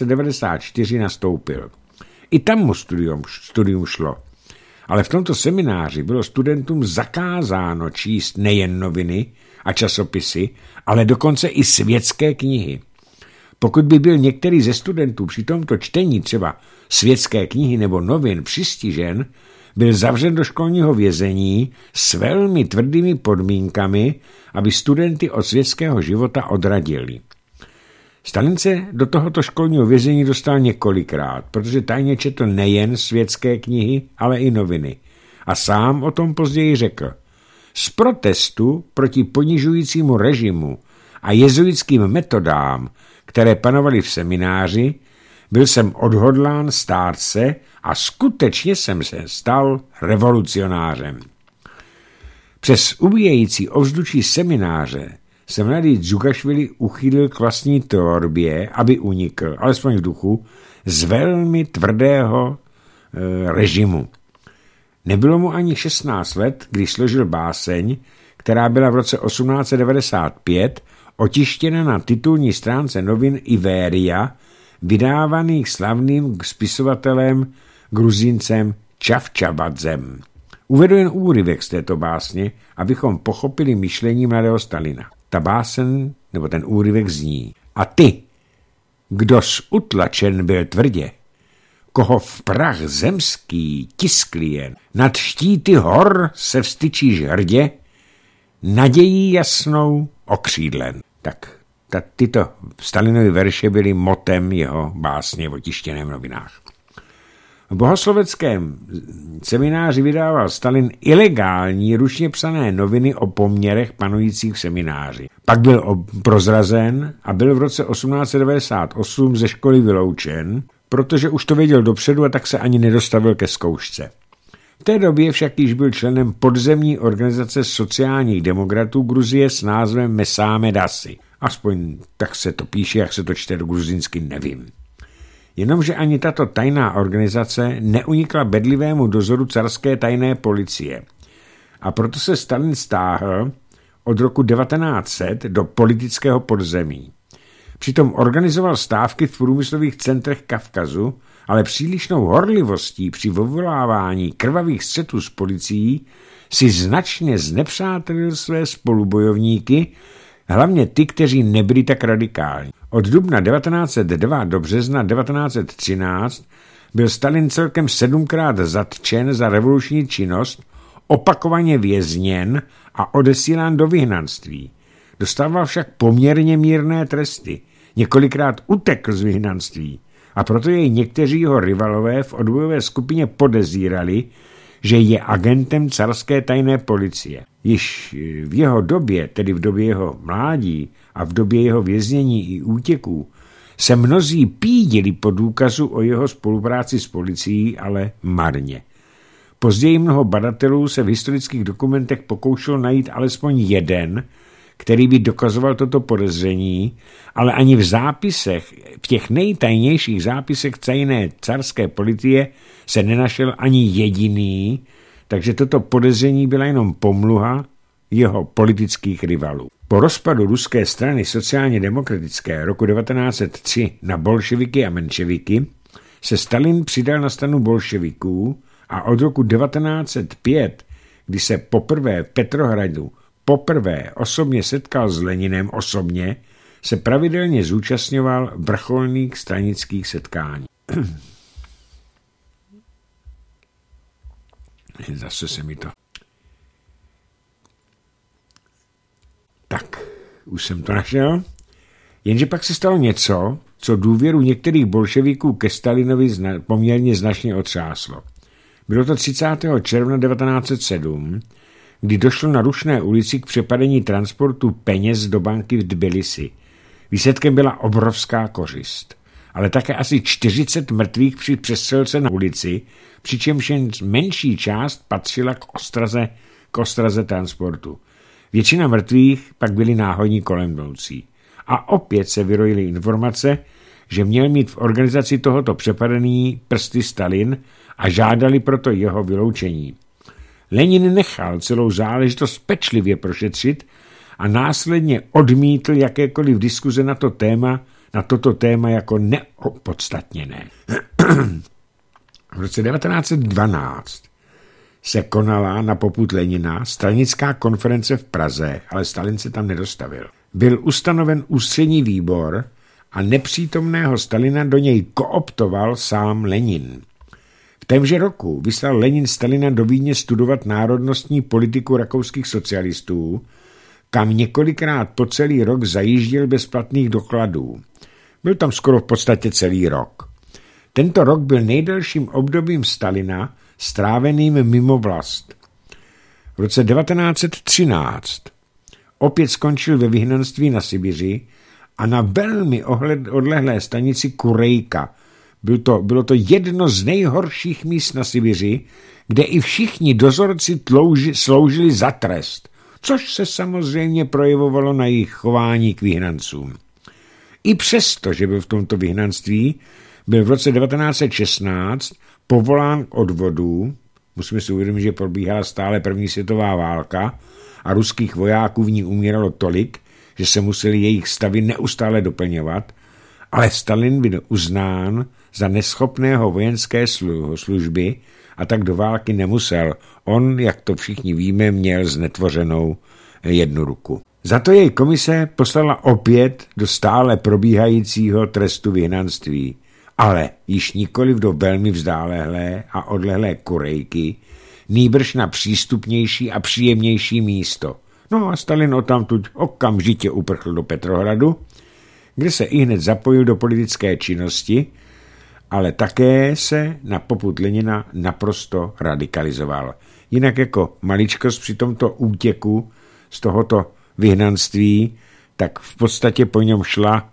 1894 nastoupil. I tam mu studium šlo. Ale v tomto semináři bylo studentům zakázáno číst nejen noviny a časopisy, ale dokonce i světské knihy. Pokud by byl některý ze studentů při tomto čtení třeba světské knihy nebo novin přistižen, byl zavřen do školního vězení s velmi tvrdými podmínkami, aby studenty od světského života odradili. Stalin se do tohoto školního vězení dostal několikrát, protože tajně četl nejen světské knihy, ale i noviny. A sám o tom později řekl: z protestu proti ponižujícímu režimu a jezuitským metodám, které panovaly v semináři, byl jsem odhodlán stát se a skutečně jsem se stal revolucionářem. Přes ubíjející ovzduší semináře se mladý Džugašvili uchýlil k vlastní tvorbě, aby unikl, alespoň v duchu, z velmi tvrdého režimu. Nebylo mu ani 16 let, když složil báseň, která byla v roce 1895 otištěna na titulní stránce novin Iveria, vydávaných slavným spisovatelem Gruzíncem Čavčavadzem. Uvedu jen úryvek z této básně, abychom pochopili myšlení mladého Stalina. Ta básen, nebo ten úryvek zní: a ty, kdož utlačen byl tvrdě, koho v prach zemský tiskl jen, nad štíty hor se vstyčíš hrdě, nadějí jasnou okřídlen. Tak tyto Stalinovy verše byly motem jeho básně v otištěném novinách. V bohosloveckém semináři vydával Stalin ilegální ručně psané noviny o poměrech panujících v semináři. Pak byl prozrazen a byl v roce 1898 ze školy vyloučen, protože už to věděl dopředu a tak se ani nedostavil ke zkoušce. V té době však již byl členem podzemní organizace sociálních demokratů Gruzie s názvem Mesáme Dasi. Aspoň tak se to píše, jak se to čte do gruzinsky, nevím. Jenomže ani tato tajná organizace neunikla bedlivému dozoru carské tajné policie. A proto se Stalin stáhl od roku 1900 do politického podzemí. Přitom organizoval stávky v průmyslových centrech Kavkazu, ale přílišnou horlivostí při vyvolávání krvavých střetů s policií si značně znepřátelil své spolubojovníky, hlavně ty, kteří nebyli tak radikální. Od dubna 1902 do března 1913 byl Stalin celkem 7krát zatčen za revoluční činnost, opakovaně vězněn a odesílán do vyhnanství. Dostával však poměrně mírné tresty. Několikrát utekl z vyhnanství a proto jej někteří jeho rivalové v odbojové skupině podezírali, že je agentem carské tajné policie. Již v jeho době, tedy v době jeho mládí a v době jeho věznění i útěků, se mnozí pídili po důkazu o jeho spolupráci s policií, ale marně. Později mnoho badatelů se v historických dokumentech pokoušelo najít alespoň jeden, který by dokazoval toto podezření, ale ani v zápisech, v těch nejtajnějších zápisech tajné carské policie se nenašel ani jediný, takže toto podezření byla jenom pomluha jeho politických rivalů. Po rozpadu ruské strany sociálně demokratické roku 1903 na bolševiky a menševiky se Stalin přidal na stranu bolševiků a od roku 1905, kdy se poprvé v Petrohradu osobně setkal s Leninem se pravidelně zúčastňoval vrcholných stranických setkání. Zase se mi to... Tak, už jsem to našel. Jenže pak se stalo něco, co důvěru některých bolševiků ke Stalinovi poměrně značně otřáslo. Bylo to 30. června 1907, kdy došlo na Rušné ulici k přepadení transportu peněz do banky v Tbilisi. Výsledkem byla obrovská kořist, ale také asi 40 mrtvých při přestřelce na ulici, přičemž jen menší část patřila k ostraze transportu. Většina mrtvých pak byli náhodní kolem jdoucí. A opět se vyrojily informace, že měl mít v organizaci tohoto přepadení prsty Stalin a žádali proto jeho vyloučení. Lenin nechal celou záležitost pečlivě prošetřit a následně odmítl jakékoliv diskuze na toto téma jako neopodstatněné. V roce 1912 se konala na popud Lenina stranická konference v Praze, ale Stalin se tam nedostavil. Byl ustanoven ústřední výbor a nepřítomného Stalina do něj kooptoval sám Lenin. V témže roku vyslal Lenin Stalina do Vídně studovat národnostní politiku rakouských socialistů, kam několikrát po celý rok zajížděl bez platných dokladů. Byl tam skoro v podstatě celý rok. Tento rok byl nejdelším obdobím Stalina stráveným mimo vlast. V roce 1913 opět skončil ve vyhnanství na Sibiři a na velmi odlehlé stanici Kurejka. Bylo to jedno z nejhorších míst na Sibiři, kde i všichni dozorci sloužili za trest, což se samozřejmě projevovalo na jejich chování k vyhnancům. I přesto, že byl v tomto vyhnanství, byl v roce 1916 povolán k odvodu. Musíme si uvědomit, že probíhala stále první světová válka a ruských vojáků v ní umíralo tolik, že se museli jejich stavy neustále doplňovat, ale Stalin byl uznán za neschopného vojenské služby a tak do války nemusel. On, jak to všichni víme, měl znetvořenou jednu ruku. Za to jej komise poslala opět do stále probíhajícího trestu vyhnanství, ale již nikoliv do velmi vzdálehlé a odlehlé Kurejky, nýbrž na přístupnější a příjemnější místo. No a Stalin odtamtud okamžitě uprchl do Petrohradu, kde se ihned zapojil do politické činnosti, ale také se na popud Lenina naprosto radikalizoval. Jinak jako maličkost při tomto útěku z tohoto vyhnanství, tak v podstatě po něm šla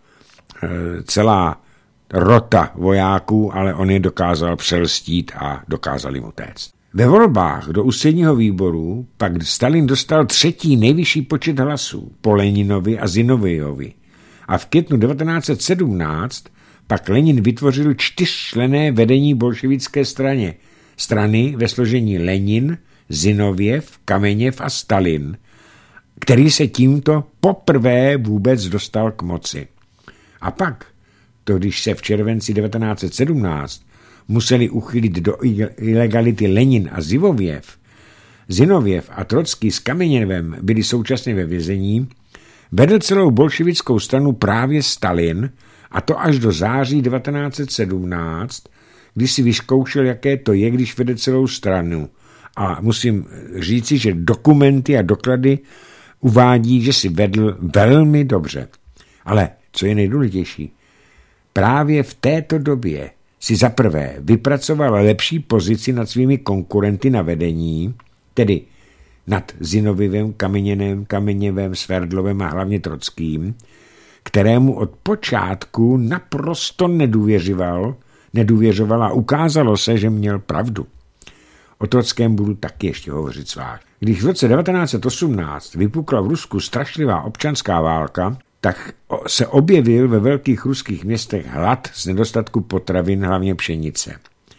celá rota vojáků, ale on je dokázal přelstít a dokázali mu téct. Ve volbách do ústředního výboru pak Stalin dostal 3. nejvyšší počet hlasů po Leninovi a Zinovijovi. A v květnu 1917 pak Lenin vytvořil 4členné vedení bolševické strany ve složení Lenin, Zinovjev, Kameněv a Stalin, který se tímto poprvé vůbec dostal k moci. A pak, když se v červenci 1917 museli uchylit do ilegality Lenin a Zinovjev a Trocký s Kameněvem byli současně ve vězení, vedl celou bolševickou stranu právě Stalin, a to až do září 1917, kdy si vyzkoušel, jaké to je, když vede celou stranu. A musím říci, že dokumenty a doklady uvádí, že si vedl velmi dobře. Ale co je nejdůležitější, právě v této době si zaprvé vypracoval lepší pozici nad svými konkurenty na vedení, tedy nad Zinovivem, Kameněvem, Sverdlovem a hlavně Trockým, kterému od počátku naprosto nedůvěřoval a ukázalo se, že měl pravdu. O Trockém budu taky ještě hovořit s vámi. Když v roce 1918 vypukla v Rusku strašlivá občanská válka, tak se objevil ve velkých ruských městech hlad z nedostatku potravin, hlavně pšenice.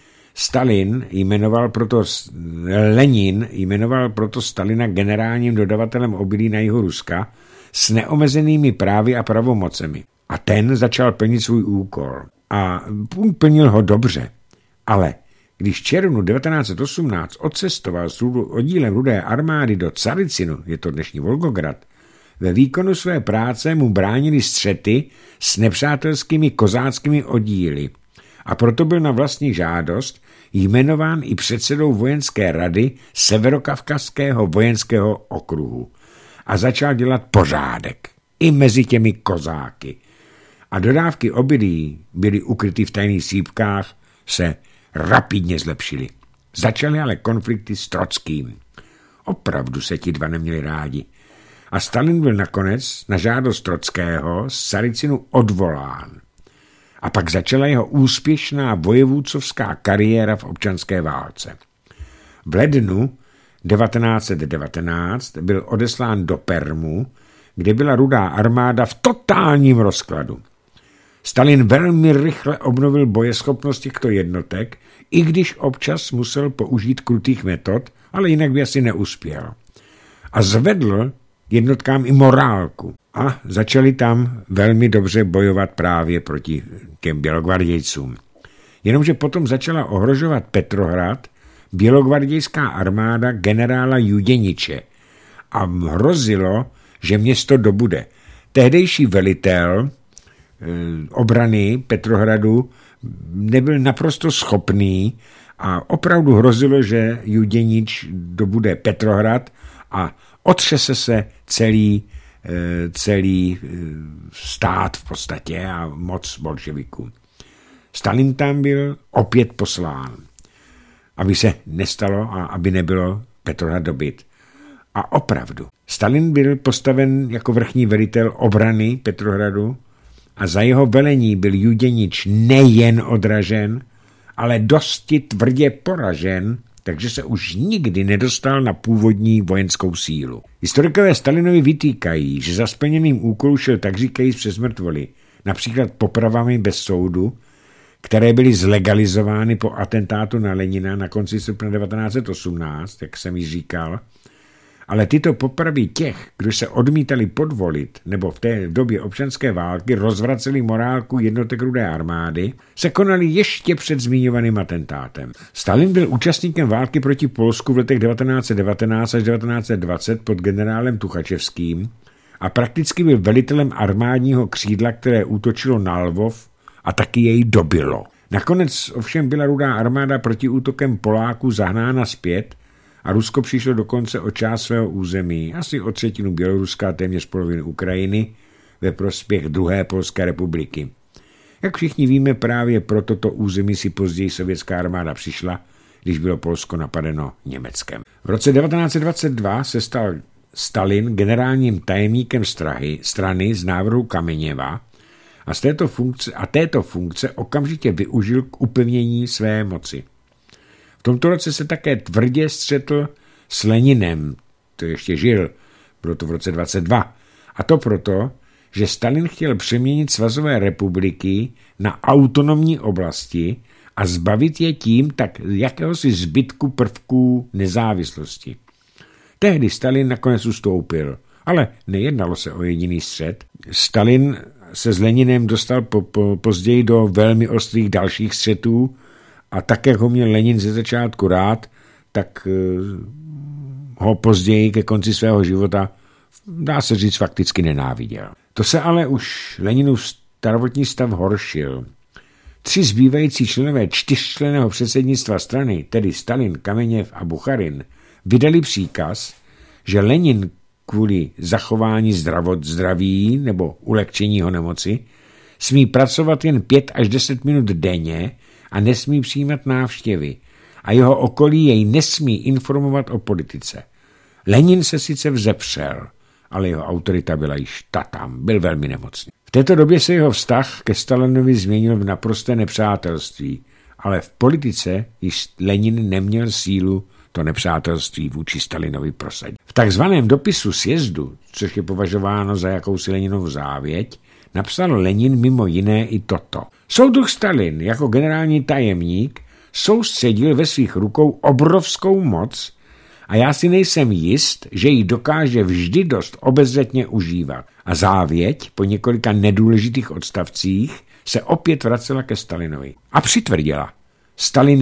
Lenin jmenoval proto Stalina generálním dodavatelem obilí na jihu Ruska s neomezenými právy a pravomocemi. A ten začal plnit svůj úkol. A plnil ho dobře. Ale když v červnu 1918 odcestoval s oddílem Rudé armády do Caricinu, je to dnešní Volgograd, ve výkonu své práce mu bránili střety s nepřátelskými kozáckými oddíly a proto byl na vlastní žádost jmenován i předsedou vojenské rady Severokavkazského vojenského okruhu a začal dělat pořádek i mezi těmi kozáky. A dodávky obilí byly ukryty v tajných sípkách, se rapidně zlepšily. Začaly ale konflikty s Trockým. Opravdu se ti dva neměli rádi. A Stalin byl nakonec na žádost Trockého z Caricinu odvolán. A pak začala jeho úspěšná vojevůdcovská kariéra v občanské válce. V lednu 1919 byl odeslán do Permu, kde byla Rudá armáda v totálním rozkladu. Stalin velmi rychle obnovil bojeschopnost těchto jednotek, i když občas musel použít krutých metod, ale jinak by asi neuspěl. A zvedl jednotkám i morálku. A začali tam velmi dobře bojovat právě proti těm bělogvardějcům. Jenomže potom začala ohrožovat Petrohrad bělogvardějská armáda generála Juděniče a hrozilo, že město dobude. Tehdejší velitel obrany Petrohradu nebyl naprosto schopný a opravdu hrozilo, že Juděnič dobude Petrohrad a otřese se celý stát v podstatě a moc bolševiků. Stalin tam byl opět poslán, aby se nestalo a aby nebylo Petrohrad dobyt. A opravdu, Stalin byl postaven jako vrchní velitel obrany Petrohradu a za jeho velení byl Juděnič nejen odražen, ale dosti tvrdě poražen, takže se už nikdy nedostal na původní vojenskou sílu. Historikové Stalinovi vytýkají, že za splněným úkolu šel takříkajíc přes mrtvoly, například popravami bez soudu, které byly zlegalizovány po atentátu na Lenina na konci srpna 1918, jak jsem již říkal, ale tyto popravy těch, kdo se odmítali podvolit nebo v té době občanské války rozvraceli morálku jednotek Rudé armády, se konaly ještě před zmiňovaným atentátem. Stalin byl účastníkem války proti Polsku v letech 1919 až 1920 pod generálem Tuchačevským a prakticky byl velitelem armádního křídla, které útočilo na Lvov a taky jej dobilo. Nakonec ovšem byla Rudá armáda proti útokem Poláků zahnána zpět a Rusko přišlo dokonce o část svého území, asi o třetinu Běloruska a téměř polovinu Ukrajiny, ve prospěch druhé Polské republiky. Jak všichni víme, právě pro toto území si později sovětská armáda přišla, když bylo Polsko napadeno Německem. V roce 1922 se stal Stalin generálním tajemníkem strany z návrhu Kameněva a této funkce okamžitě využil k upevnění své moci. V tomto roce se také tvrdě střetl s Leninem, to ještě žil, bylo to v roce 22. A to proto, že Stalin chtěl přeměnit svazové republiky na autonomní oblasti a zbavit je tím tak jakéhosi zbytku prvků nezávislosti. Tehdy Stalin nakonec ustoupil, ale nejednalo se o jediný střet. Stalin se s Leninem dostal později do velmi ostrých dalších střetů a tak, jak ho měl Lenin ze začátku rád, tak ho později ke konci svého života, dá se říct, fakticky nenáviděl. To se ale už Leninův zdravotní stav horšil. 3 zbývající členové 4členného předsednictva strany, tedy Stalin, Kameněv a Bucharin, vydali příkaz, že Lenin kvůli zachování zdraví nebo ulehčení jeho nemoci smí pracovat jen 5 až 10 minut denně a nesmí přijímat návštěvy a jeho okolí jej nesmí informovat o politice. Lenin se sice vzepřel, ale jeho autorita byla již tam, byl velmi nemocný. V této době se jeho vztah ke Stalinovi změnil v naprosté nepřátelství, ale v politice již Lenin neměl sílu to nepřátelství vůči Stalinovi prosadit. V takzvaném dopisu sjezdu, což je považováno za jakousi Leninovu závěť, napsal Lenin mimo jiné i toto. Soudruh Stalin jako generální tajemník soustředil ve svých rukou obrovskou moc a já si nejsem jist, že ji dokáže vždy dost obezřetně užívat. A závěť po několika nedůležitých odstavcích se opět vracela ke Stalinovi. A přitvrdila. Stalin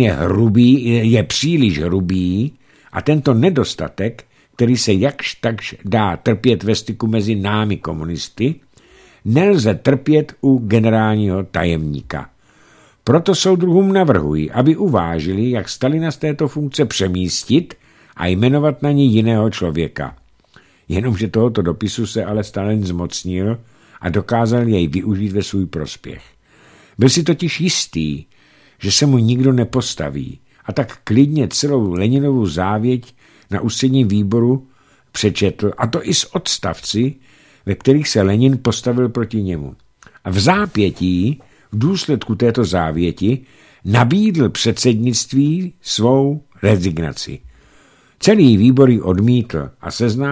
je příliš hrubý a tento nedostatek, který se jakž takž dá trpět ve styku mezi námi komunisty, nelze trpět u generálního tajemníka. Proto soudruhům navrhuji, aby uvážili, jak Stalina z této funkce přemístit a jmenovat na ní jiného člověka. Jenomže tohoto dopisu se ale Stalin zmocnil a dokázal jej využít ve svůj prospěch. Byl si totiž jistý, že se mu nikdo nepostaví a tak klidně celou Leninovu závěť na ústředním výboru přečetl, a to i s odstavci, ve kterých se Lenin postavil proti němu. A v zápětí, v důsledku této závěti, nabídl předsednictví svou rezignaci. Celý výbor ji odmítl a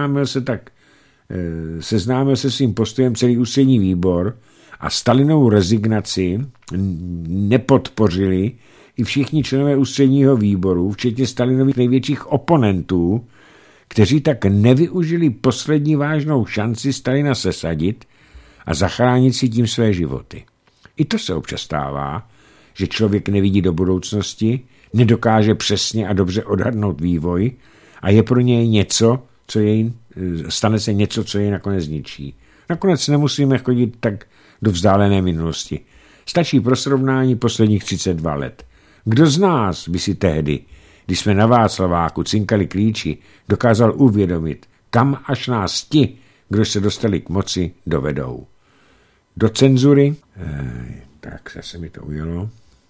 seznámil se svým postojem celý ústřední výbor a Stalinovu rezignaci nepodpořili i všichni členové ústředního výboru, včetně Stalinových největších oponentů, kteří tak nevyužili poslední vážnou šanci Stalina sesadit a zachránit si tím své životy. I to se občas stává, že člověk nevidí do budoucnosti, nedokáže přesně a dobře odhadnout vývoj a je pro něj stane se něco, co jej nakonec zničí. Nakonec nemusíme chodit tak do vzdálené minulosti. Stačí pro srovnání posledních 32 let. Kdo z nás by si tehdy, když jsme na Václaváku cinkali klíči, dokázal uvědomit, kam až nás ti, kdo se dostali k moci, dovedou. Do cenzury, tak zase mi to ujelo.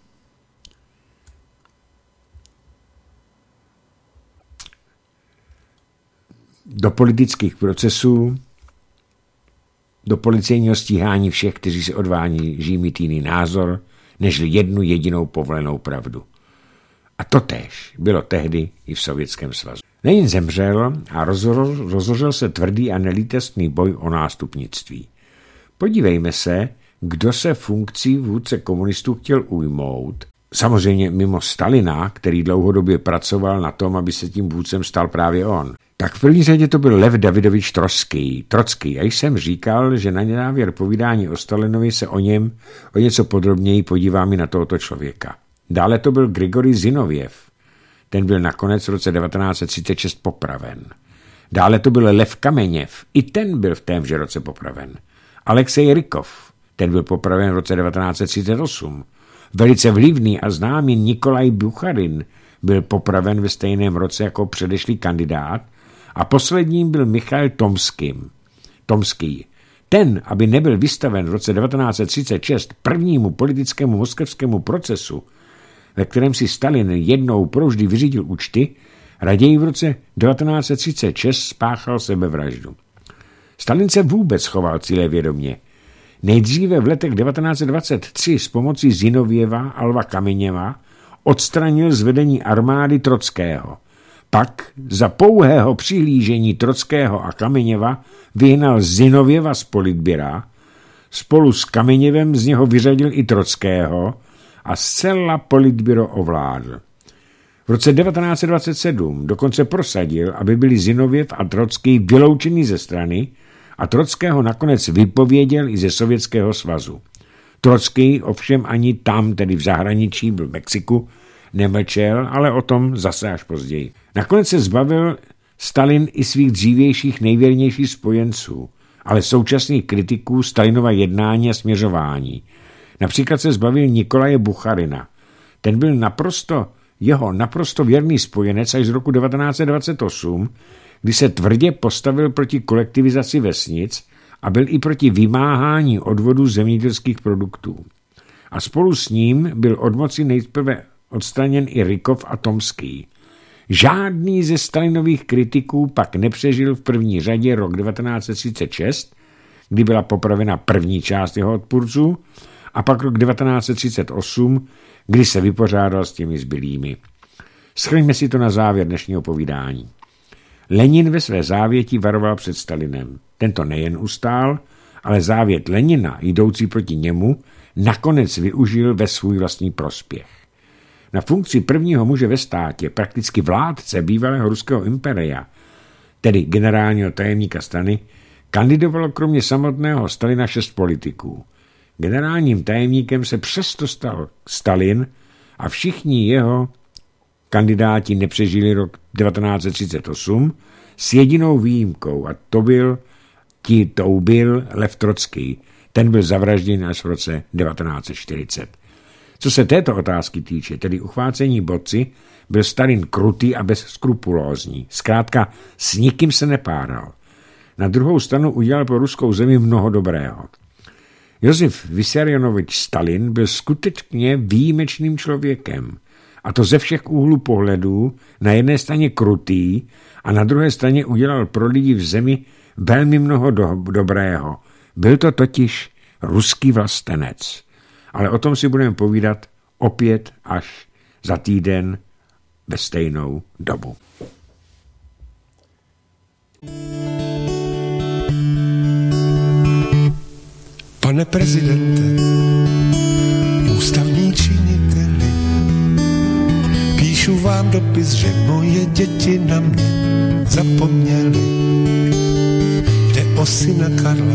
Do politických procesů, do policejního stíhání všech, kteří se odváží mít jiný názor, než jednu jedinou povolenou pravdu. A totéž bylo tehdy i v Sovětském svazu. Lenin zemřel a rozhořel se tvrdý a nelítostný boj o nástupnictví. Podívejme se, kdo se funkcí vůdce komunistů chtěl ujmout. Samozřejmě mimo Stalina, který dlouhodobě pracoval na tom, aby se tím vůdcem stal právě on. Tak v první řadě to byl Lev Davidovič Trocký. Já jsem říkal, že na závěr povídání o Stalinovi se o něm o něco podrobněji podívám i na tohoto člověka. Dále to byl Grigorij Zinovjev. Ten byl nakonec v roce 1936 popraven. Dále to byl Lev Kameněv. I ten byl v témže roce popraven. Alexej Rykov. Ten byl popraven v roce 1938. Velice vlivný a známý Nikolaj Bucharin byl popraven ve stejném roce jako předešlý kandidát a posledním byl Michail Tomský. Ten, aby nebyl vystaven v roce 1936 prvnímu politickému moskevskému procesu, ve kterém si Stalin jednou provždy vyřídil účty, raději v roce 1936 spáchal sebevraždu. Stalin se vůbec choval cílevědomě. Nejdříve v letech 1923 s pomocí Zinovjeva a Lva Kameněva odstranil z vedení armády Trockého. Pak za pouhého přihlížení Trockého a Kameněva vyhnal Zinověva z politbyra, spolu s Kameněvem z něho vyřadil i Trockého a zcela politbyro ovládl. V roce 1927 dokonce prosadil, aby byli Zinověv a Trocký vyloučeni ze strany a Trockého nakonec vypověděl i ze Sovětského svazu. Trocký ovšem ani tam, tedy v zahraničí, byl v Mexiku, nemlčel, ale o tom zase až později. Nakonec se zbavil Stalin i svých dřívějších nejvěrnějších spojenců, ale současných kritiků Stalinova jednání a směřování. Například se zbavil Nikolaje Bucharina. Ten byl jeho naprosto věrný spojenec až z roku 1928, kdy se tvrdě postavil proti kolektivizaci vesnic a byl i proti vymáhání odvodů zemědělských produktů. A spolu s ním byl od moci nejprve odstraněn i Rykov a Tomský. Žádný ze Stalinových kritiků pak nepřežil v první řadě rok 1936, kdy byla popravena první část jeho odpůrců, a pak rok 1938, kdy se vypořádal s těmi zbylými. Shrňme si to na závěr dnešního povídání. Lenin ve své závěti varoval před Stalinem. Tento nejen ustál, ale závět Lenina, jdoucí proti němu, nakonec využil ve svůj vlastní prospěch. Na funkci prvního muže ve státě, prakticky vládce bývalého ruského imperia, tedy generálního tajemníka strany, kandidovalo kromě samotného Stalina 6 politiků. Generálním tajemníkem se přesto stal Stalin a všichni jeho kandidáti nepřežili rok 1938 s jedinou výjimkou, a to byl Lev Trocký. Ten byl zavražděn až v roce 1940. Co se této otázky týče, tedy uchvácení Boci, byl Stalin krutý a bezskrupulózní. Zkrátka s nikým se nepáral. Na druhou stranu udělal pro ruskou zemi mnoho dobrého. Josef Vissarionovič Stalin byl skutečně výjimečným člověkem. A to ze všech úhlů pohledů, na jedné straně krutý a na druhé straně udělal pro lidi v zemi velmi mnoho dobrého. Byl to totiž ruský vlastenec. Ale o tom si budeme povídat opět až za týden ve stejnou dobu. Pane prezidente, ústavní činiteli, píšu vám dopis, že moje děti na mě zapomněly. Jde o syna Karla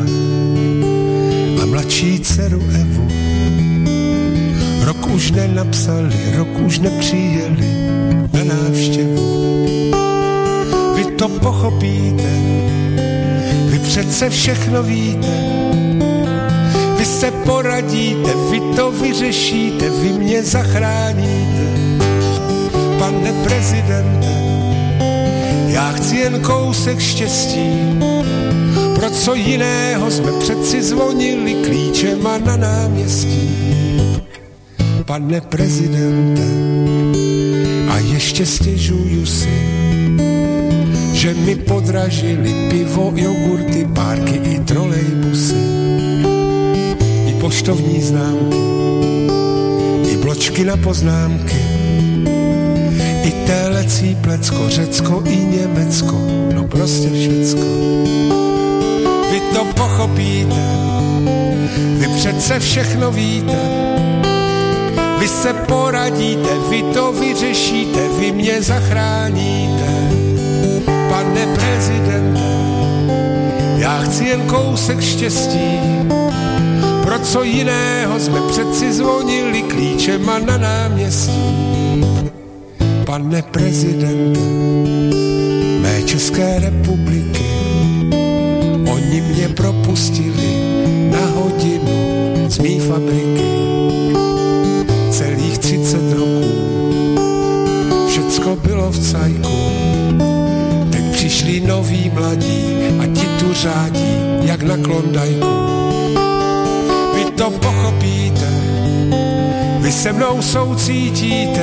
a mladší dceru Evu. Rok už nenapsali, rok už nepřijeli na návštěvu. Vy to pochopíte, vy přece všechno víte. Vy se poradíte, vy to vyřešíte, vy mě zachráníte. Pane prezidente, já chci jen kousek štěstí. Pro co jiného jsme přeci zvonili klíčema na náměstí. Pane prezidente, a ještě stěžuju si, že mi podražili pivo, jogurty, párky i trolejbusy. Poštovní známky, i bločky na poznámky, i telecí Plecko, Řecko i Německo, no prostě všecko. Vy to pochopíte, vy přece všechno víte, vy se poradíte, vy to vyřešíte, vy mě zachráníte. Pane prezidente, já chci jen kousek štěstí. Pro co jiného jsme přeci zvonili klíčema na náměstí. Pane prezidente mé České republiky, oni mě propustili na hodinu z mý fabriky. Celých 30 roků všecko bylo v cajku. Teď přišli noví mladí a ti tu řádí jak na Klondajku. Vy to pochopíte, vy se mnou soucítíte,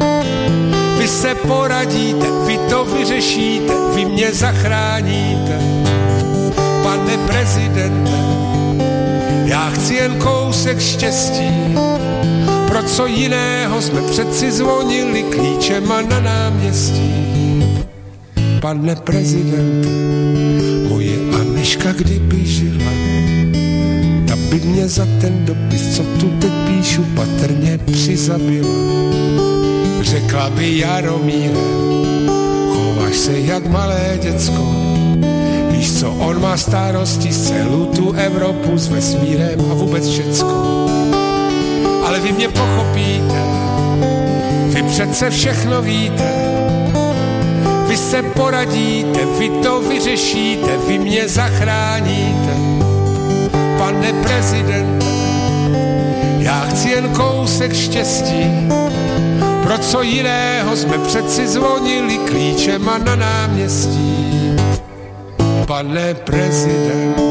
vy se poradíte, vy to vyřešíte, vy mě zachráníte. Pane prezidente, já chci jen kousek štěstí. Pro Pro co jiného jsme přeci zvonili klíčema na náměstí. Pane prezident, moje Aniška kdyby žila, ta by mě za ten dopis, co tu teď píšu, patrně přizabila. Řekla by: Jaromíre, chováš se jak malé děcko. Víš co, on má starosti z celou tu Evropu s vesmírem a vůbec všecko. Ale vy mě pochopíte, vy přece všechno víte. Vy se poradíte, vy to vyřešíte, vy mě zachráníte. Pane prezidente, já chci jen kousek štěstí. Pro co jiného jsme přeci zvonili klíčema na náměstí. Pane prezidente.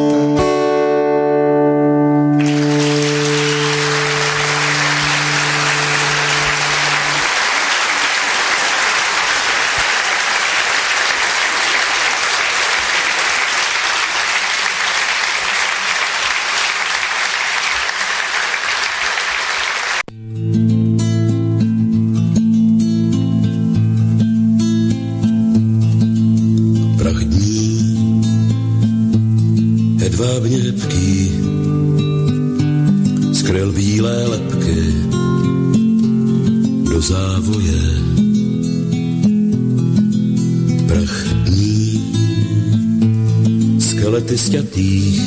Hedvábněpký skryl bílé lebky do závoje. Prach dní, skelety sťatých,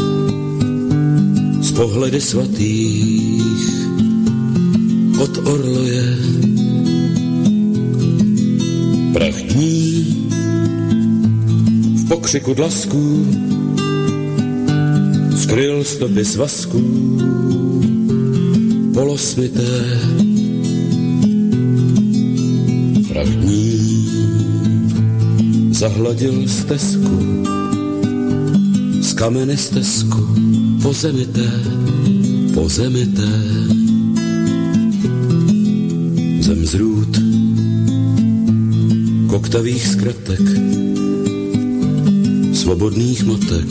z pohledy svatých od orloje. Prach dní, v pokřiku dlasků skryl stopy svazků polosmité. Prach dní zahladil stezku, z kameny stezku po zemité. Zem zrůd koktavých zkratek, svobodných matek,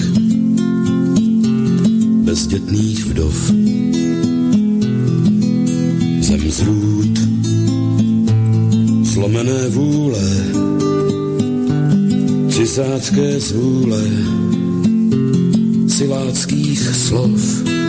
bezdětných vdov. Zem zrůd slomené vůle, cizácké zvůle, siláckých slov.